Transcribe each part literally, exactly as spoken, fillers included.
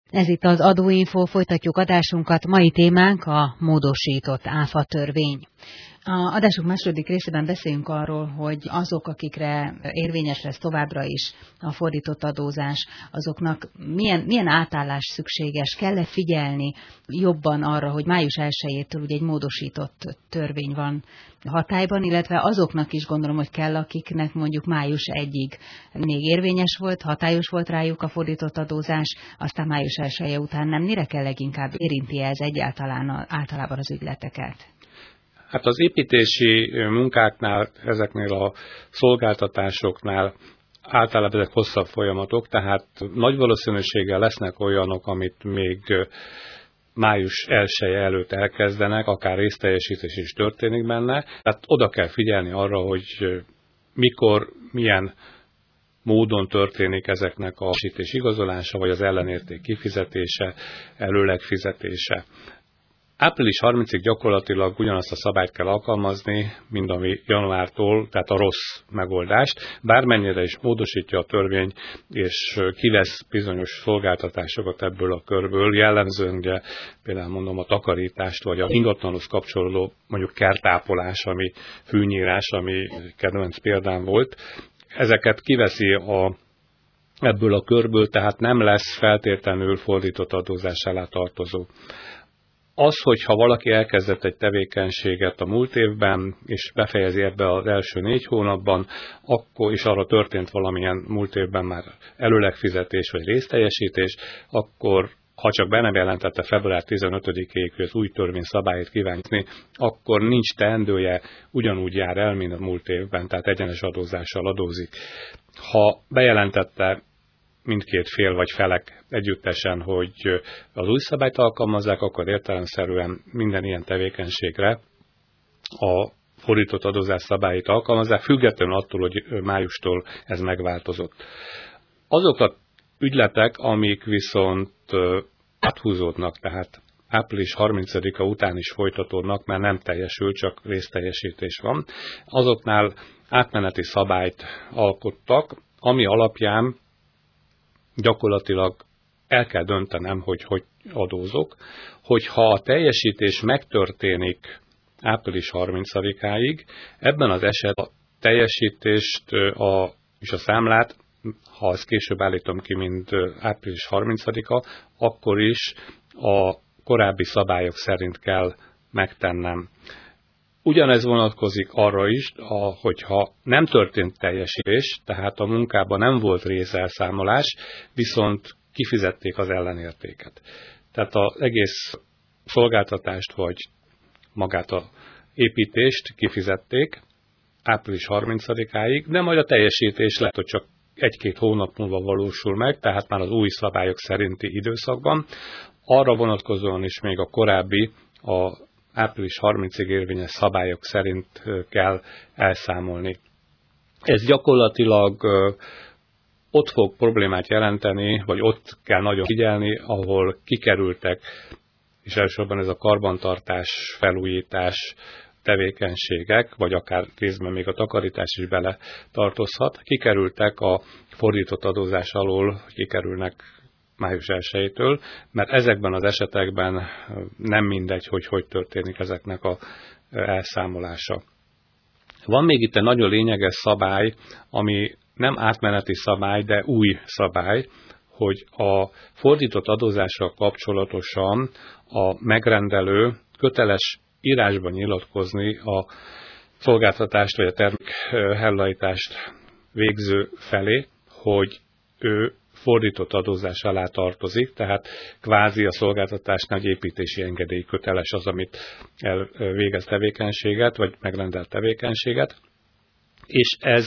Ez itt az Adóinfo, folytatjuk adásunkat. Mai témánk a módosított áfa törvény. A adásunk második részében beszéljünk arról, hogy azok, akikre érvényes lesz továbbra is a fordított adózás, azoknak milyen, milyen átállás szükséges, kell-e figyelni jobban arra, hogy május elsejétől ugye egy módosított törvény van hatályban, illetve azoknak is gondolom, hogy kell, akiknek mondjuk május elsejéig még érvényes volt, hatályos volt rájuk a fordított adózás, aztán május elseje után nem. Mire kell leginkább, érinti ez egyáltalán általában az ügyleteket? Hát az építési munkáknál, ezeknél a szolgáltatásoknál általában ezek hosszabb folyamatok, tehát nagy valószínűséggel lesznek olyanok, amit még május elseje előtt elkezdenek, akár részteljesítés is történik benne. Tehát oda kell figyelni arra, hogy mikor, milyen módon történik ezeknek a sítés igazolása, vagy az ellenérték kifizetése, előleg fizetése. április harmincadikáig gyakorlatilag ugyanazt a szabályt kell alkalmazni, mint ami januártól, tehát a rossz megoldást. Bármennyire is módosítja a törvény, és kivesz bizonyos szolgáltatásokat ebből a körből, jellemzően ugye például mondom a takarítást, vagy a ingatlanhoz kapcsolódó mondjuk kertápolás, ami fűnyírás, ami kedvenc példám volt. Ezeket kiveszi a ebből a körből, tehát nem lesz feltétlenül fordított adózás alá tartozó. Az, hogyha valaki elkezdett egy tevékenységet a múlt évben, és befejezi ebbe az első négy hónapban, akkor is arra történt valamilyen múlt évben már előlegfizetés vagy részteljesítés, akkor ha csak be nem jelentette február tizenötödikéig, hogy az új törvény szabályait kívánni, akkor nincs teendője, ugyanúgy jár el, mint a múlt évben, tehát egyenes adózással adózik. Ha bejelentette mindkét fél vagy felek együttesen, hogy az új szabályt alkalmazzák, akkor értelemszerűen minden ilyen tevékenységre a fordított adózás szabályait alkalmazzák, függetlenül attól, hogy májustól ez megváltozott. Azok az ügyletek, amik viszont áthúzódnak, tehát április harmincadika után is folytatódnak, mert nem teljesül, csak részteljesítés van, azoknál átmeneti szabályt alkottak, ami alapján gyakorlatilag el kell döntenem, hogy hogy adózok, hogyha a teljesítés megtörténik április harmincadikáig, ebben az esetben a teljesítést a, és a számlát, ha azt később állítom ki, mint április harmincadika, akkor is a korábbi szabályok szerint kell megtennem. Ugyanez vonatkozik arra is, hogyha nem történt teljesítés, tehát a munkában nem volt részelszámolás, viszont kifizették az ellenértéket. Tehát az egész szolgáltatást vagy magát az építést kifizették április harmincadikáig, de majd a teljesítés lehet, hogy csak egy-két hónap múlva valósul meg, tehát már az új szabályok szerinti időszakban. Arra vonatkozóan is még a korábbi, a április harmincadikáig érvényes szabályok szerint kell elszámolni. Ez gyakorlatilag ott fog problémát jelenteni, vagy ott kell nagyon figyelni, ahol kikerültek, és elsősorban ez a karbantartás, felújítás tevékenységek, vagy akár részben még a takarítás is bele tartozhat, kikerültek a fordított adózás alól, kikerülnek május elsejétől, mert ezekben az esetekben nem mindegy, hogy hogy történik ezeknek az elszámolása. Van még itt egy nagyon lényeges szabály, ami nem átmeneti szabály, de új szabály, hogy a fordított adózással kapcsolatosan a megrendelő köteles írásban nyilatkozni a szolgáltatást vagy a termékellátást végző felé, hogy ő fordított adózás alá tartozik, tehát kvázi a szolgáltatásnál egy építési engedély köteles az, amit elvégez tevékenységet, vagy megrendel tevékenységet, és ez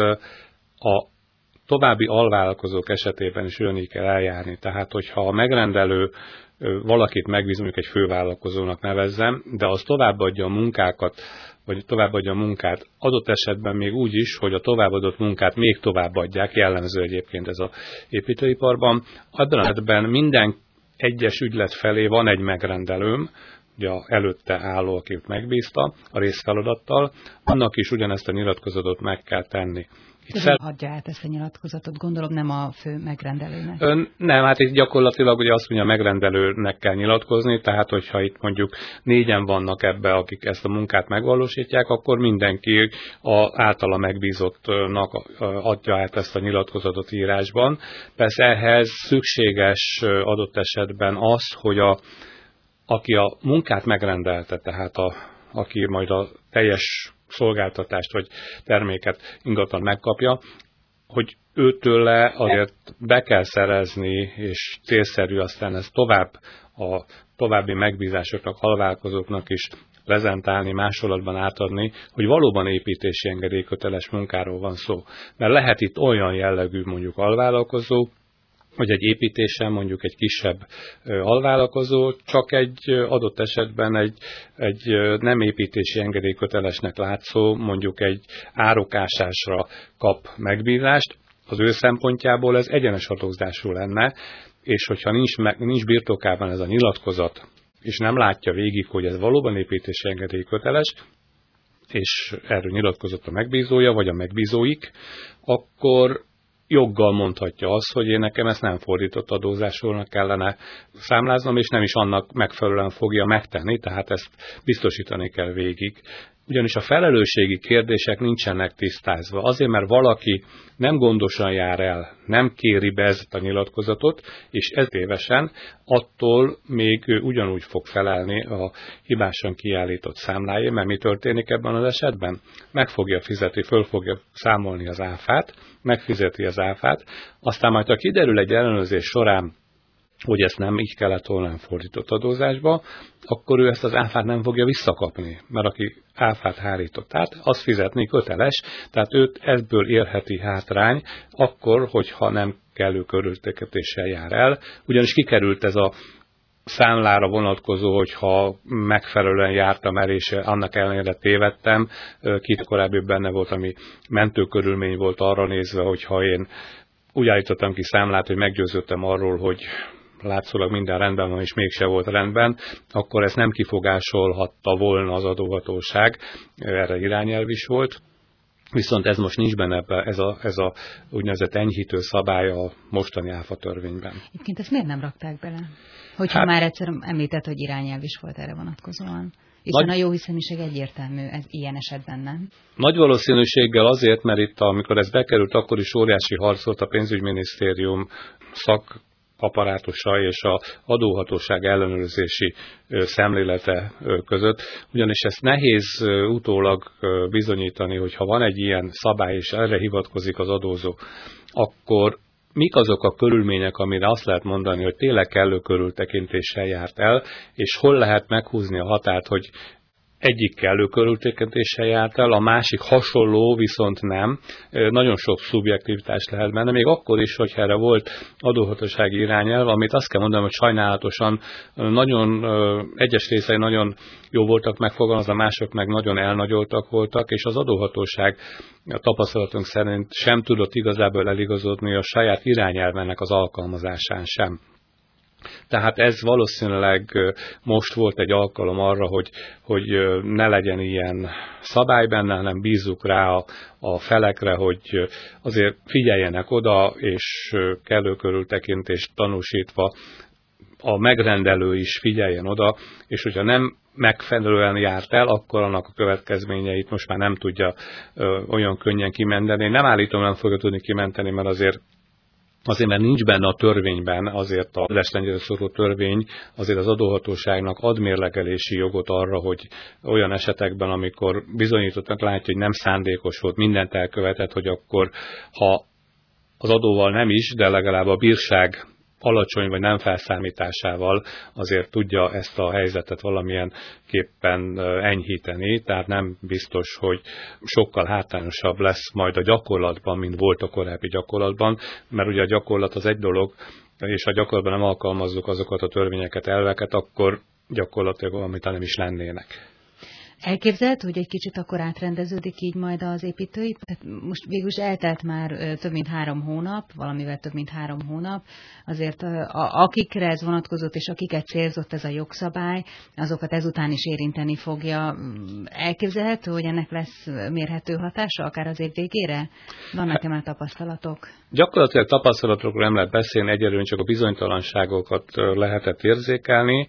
a további alvállalkozók esetében is ugyanígy kell eljárni. Tehát, hogyha a megrendelő valakit megbíz, mondjuk egy fővállalkozónak nevezzem, de az továbbadja a munkákat, vagy továbbadja a munkát, adott esetben még úgy is, hogy a továbbadott munkát még továbbadják, jellemző egyébként ez az építőiparban. Abban az esetben minden egyes ügylet felé van egy megrendelőm, ugye előtte álló, akit megbízta a részfeladattal, annak is ugyanezt a nyilatkozatot meg kell tenni. Itt fel... adja át ezt a nyilatkozatot, gondolom nem a fő megrendelőnek. Ön, nem, hát itt gyakorlatilag ugye azt mondja, a megrendelőnek kell nyilatkozni, tehát hogyha itt mondjuk négyen vannak ebbe, akik ezt a munkát megvalósítják, akkor mindenki az általa megbízottnak adja át ezt a nyilatkozatot írásban. Persze ehhez szükséges adott esetben az, hogy a, aki a munkát megrendelte, tehát a, aki majd a teljes szolgáltatást vagy terméket, ingatlan megkapja, hogy őtőle azért be kell szerezni, és célszerű aztán ezt tovább a további megbízásoknak, alvállalkozóknak is prezentálni, másolatban átadni, hogy valóban építési engedélyköteles munkáról van szó. Mert lehet itt olyan jellegű mondjuk alvállalkozó, hogy egy építésen mondjuk egy kisebb alvállalkozó csak egy adott esetben egy, egy nem építési engedélykötelesnek látszó, mondjuk egy árokásásra kap megbízást, az ő szempontjából ez egyenes adózású lenne, és hogyha nincs, nincs birtokában ez a nyilatkozat, és nem látja végig, hogy ez valóban építési engedélyköteles, és erről nyilatkozott a megbízója, vagy a megbízóik, akkor joggal mondhatja azt, hogy én nekem ezt nem fordított adózásról kellene számláznom, és nem is annak megfelelően fogja megtenni, tehát ezt biztosítani kell végig. Ugyanis a felelősségi kérdések nincsenek tisztázva. Azért, mert valaki nem gondosan jár el, nem kéri be ezt a nyilatkozatot, és ez évesen, attól még ő ugyanúgy fog felelni a hibásan kiállított számláért, mert mi történik ebben az esetben? Meg fogja fizetni, föl fogja számolni az áfát, megfizeti az áfát, aztán majd, ha kiderül egy ellenőrzés során, hogy ezt nem így kellett volna nem fordított adózásba, akkor ő ezt az áfát nem fogja visszakapni, mert aki áfát hárított át, az fizetni köteles, tehát őt ebből érheti hátrány, akkor, hogyha nem kellő körültekintéssel jár el, ugyanis kikerült ez a számlára vonatkozó, hogyha megfelelően jártam el, és annak ellenére tévedtem, két korábbi benne volt, ami mentőkörülmény volt arra nézve, hogyha én úgy állítottam ki számlát, hogy meggyőződtem arról, hogy látszólag minden rendben van, és mégse volt rendben, akkor ezt nem kifogásolhatta volna az adóhatóság, erre irányelv is volt. Viszont ez most nincs benne ebbe, ez a, ez a úgynevezett enyhítő szabály a mostani áfa törvényben. Egyébként ezt miért nem rakták bele? Hogyha hát, már egyszer említett, hogy irányelv is volt erre vonatkozóan. Hiszen nagy, a jóhiszeműség egyértelmű, ez ilyen esetben nem. Nagy valószínűséggel azért, mert itt, amikor ez bekerült, akkor is óriási harc volt a pénzügyminisztérium szak apparátusa és az adóhatóság ellenőrzési szemlélete között, ugyanis ezt nehéz utólag bizonyítani, hogy ha van egy ilyen szabály, és erre hivatkozik az adózó, akkor mik azok a körülmények, amire azt lehet mondani, hogy tényleg kellő körültekintéssel járt el, és hol lehet meghúzni a határt, hogy egyik kellő körültekintéssel járt el, a másik hasonló, viszont nem. Nagyon sok szubjektivitás lehet benne, még akkor is, hogy erre volt adóhatósági irányelv, amit azt kell mondanom, hogy sajnálatosan nagyon, egyes részei nagyon jó voltak megfogalmazva, mások meg nagyon elnagyoltak voltak, és az adóhatóság a tapasztalatunk szerint sem tudott igazából eligazodni a saját irányelvenek az alkalmazásán sem. Tehát ez valószínűleg most volt egy alkalom arra, hogy, hogy ne legyen ilyen szabály benne, hanem bízzuk rá a, a felekre, hogy azért figyeljenek oda, és kellő körültekintést tanúsítva a megrendelő is figyeljen oda, és hogyha nem megfelelően járt el, akkor annak a következményeit most már nem tudja ö, olyan könnyen kimenteni. Nem állítom, nem fogja tudni kimenteni, mert azért Azért, mert nincs benne a törvényben, azért a leslengyőre szóló törvény azért az adóhatóságnak ad mérlegelési jogot arra, hogy olyan esetekben, amikor bizonyítottak látja, hogy nem szándékos volt, mindent elkövetett, hogy akkor, ha az adóval nem is, de legalább a bírság alacsony vagy nem felszámításával azért tudja ezt a helyzetet valamilyen képpen enyhíteni, tehát nem biztos, hogy sokkal hátrányosabb lesz majd a gyakorlatban, mint volt a korábbi gyakorlatban, mert ugye a gyakorlat az egy dolog, és ha gyakorlatban nem alkalmazzuk azokat a törvényeket, elveket, akkor gyakorlatilag valamit nem is lennének. Elképzelhető, hogy egy kicsit akkor átrendeződik így majd az építői? Tehát most végül is eltelt már több mint három hónap, valamivel több mint három hónap, azért a, akikre ez vonatkozott, és akiket célzott ez a jogszabály, azokat ezután is érinteni fogja. Elképzelhető, hogy ennek lesz mérhető hatása, akár az év végére? Vannak-e már tapasztalatok? Gyakorlatilag tapasztalatokról nem lehet beszélni, egyelőre csak a bizonytalanságokat lehetett érzékelni,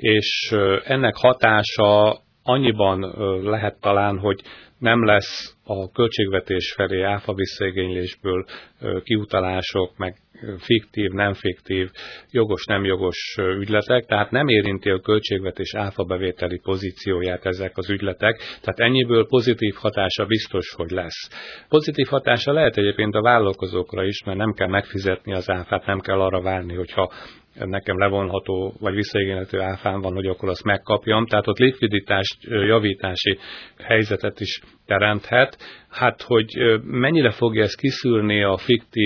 és ennek hatása annyiban lehet talán, hogy nem lesz a költségvetés felé áfa visszaigénylésből kiutalások, meg fiktív, nem fiktív, jogos, nem jogos ügyletek, tehát nem érinti a költségvetés áfa bevételi pozícióját ezek az ügyletek, tehát ennyiből pozitív hatása biztos, hogy lesz. Pozitív hatása lehet egyébként a vállalkozókra is, mert nem kell megfizetni az áfát, nem kell arra várni, hogyha nekem levonható vagy visszaigényelhető áfám van, hogy akkor azt megkapjam. Tehát ott likviditást, javítási helyzetet is teremthet. Hát, hogy mennyire fogja ezt kiszűrni a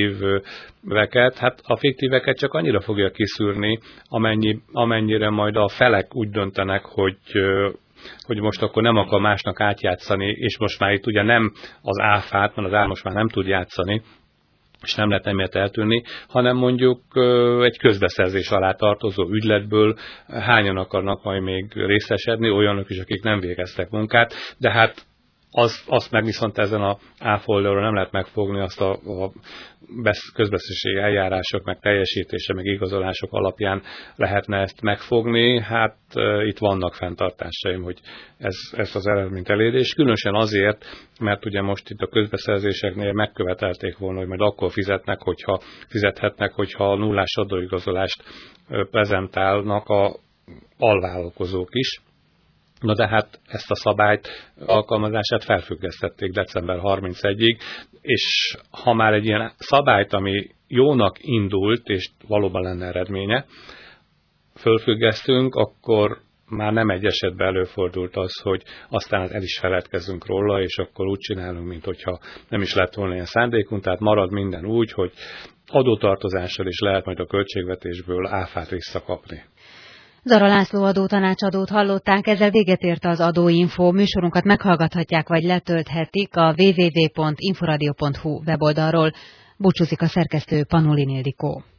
fiktíveket? Hát a fiktíveket csak annyira fogja kiszűrni, amennyi, amennyire majd a felek úgy döntenek, hogy hogy most akkor nem akar másnak átjátszani, és most már itt ugye nem az áfát, mert az ár most már nem tud játszani, és nem lehet emiatt eltűnni, hanem mondjuk egy közbeszerzés alá tartozó ügyletből hányan akarnak majd még részesedni, olyanok is, akik nem végeztek munkát, de hát az, azt meg viszont ezen a áfa oldalról nem lehet megfogni, azt a, a közbeszerzési eljárások, meg teljesítése, meg igazolások alapján lehetne ezt megfogni. Hát e, itt vannak fenntartásaim, hogy ez, ez az eredményt eléri, és különösen azért, mert ugye most itt a közbeszerzéseknél megkövetelték volna, hogy majd akkor fizetnek, hogyha fizethetnek, hogyha a nullás adóigazolást prezentálnak a alvállalkozók is. Na de hát ezt a szabályt alkalmazását felfüggesztették december harmincegyedikéig, és ha már egy ilyen szabályt, ami jónak indult, és valóban lenne eredménye, fölfüggesztünk, akkor már nem egy esetben előfordult az, hogy aztán el is feledkezzünk róla, és akkor úgy csinálunk, mint hogyha nem is lett volna ilyen szándékunk, tehát marad minden úgy, hogy adótartozással is lehet majd a költségvetésből áfát visszakapni. Zara László adótanácsadót hallották, ezzel véget ért az Adóinfo. Műsorunkat meghallgathatják vagy letölthetik a double-u double-u double-u pont inforadio pont hu weboldalról. Búcsúzik a szerkesztő, Panulin Ildikó.